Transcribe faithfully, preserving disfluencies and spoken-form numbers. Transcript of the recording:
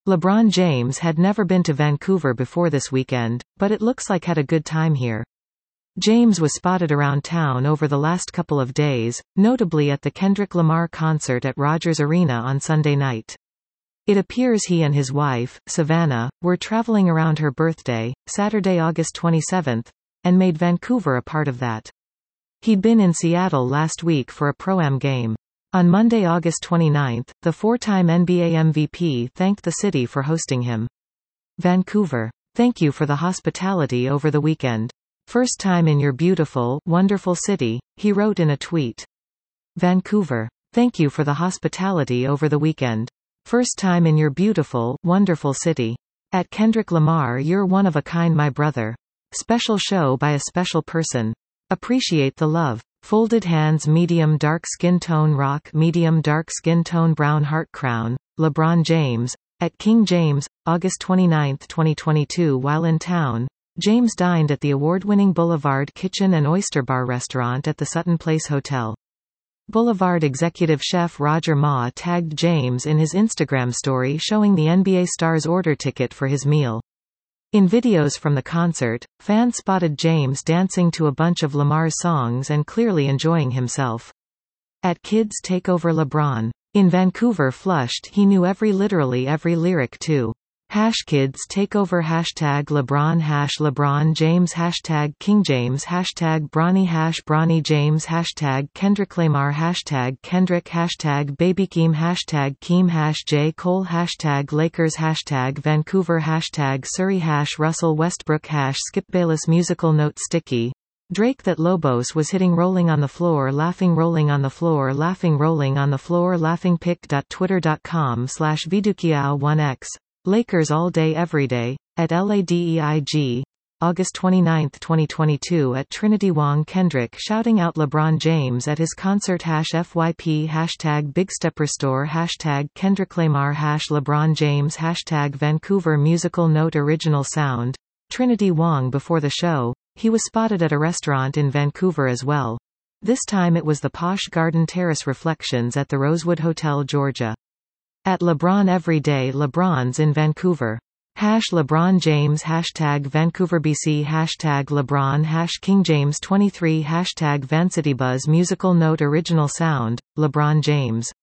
LeBron James had never been to Vancouver before this weekend, but it looks like had a good time here. James was spotted around town over the last couple of days, notably at the Kendrick Lamar concert at Rogers Arena on Sunday night. It appears he and his wife, Savannah, were traveling around her birthday, Saturday, August twenty-seventh, and made Vancouver a part of that. He'd been in Seattle last week for a Pro-Am game. On Monday, August twenty-ninth, the four-time N B A M V P thanked the city for hosting him. Vancouver. Thank you for the hospitality over the weekend. First time in your beautiful, wonderful city, he wrote in a tweet. Vancouver. Thank you for the hospitality over the weekend. First time in your beautiful, wonderful city. At Kendrick Lamar, you're one of a kind, my brother. Special show by a special person. Appreciate the love. Folded hands, medium dark skin tone rock, medium dark skin tone brown heart crown, LeBron James. At King James, August twenty-ninth, twenty twenty-two. While in town, James dined at the award-winning Boulevard Kitchen and Oyster Bar restaurant at the Sutton Place Hotel. Boulevard executive chef Roger Ma tagged James in his Instagram story showing the N B A star's order ticket for his meal. In videos from the concert, fans spotted James dancing to a bunch of Lamar's songs and clearly enjoying himself. At Kids Take Over LeBron. In Vancouver flushed he knew every literally every lyric too. Hash Kids Take Over hashtag LeBron hash LeBron James hashtag King James hashtag Bronny hash Bronny James hashtag Kendrick Lamar hashtag Kendrick hashtag Baby Keem hashtag Keem hash J Cole hashtag Lakers hashtag Vancouver hashtag Surrey hash Russell Westbrook hash Skip Bayless musical note sticky. Drake that Lobos was hitting rolling on the floor laughing rolling on the floor laughing rolling on the floor laughing pic.twitter.com slash vidukiao1x. Lakers all day every day. At LADEIG. August twenty-ninth, twenty twenty-two. At Trinity Wong Kendrick shouting out LeBron James at his concert hash F Y P hashtag Big Step Restore hashtag Kendrick Lamar hash LeBron James hashtag Vancouver musical note original sound. Trinity Wong. Before the show, he was spotted at a restaurant in Vancouver as well. This time it was the posh Garden Terrace Reflections at the Rosewood Hotel, Georgia. At LeBron Every Day. LeBron's in Vancouver. Hash LeBron James hashtag Vancouver B C hashtag LeBron hash King James twenty-three hashtag VancityBuzz musical note original sound, LeBron James.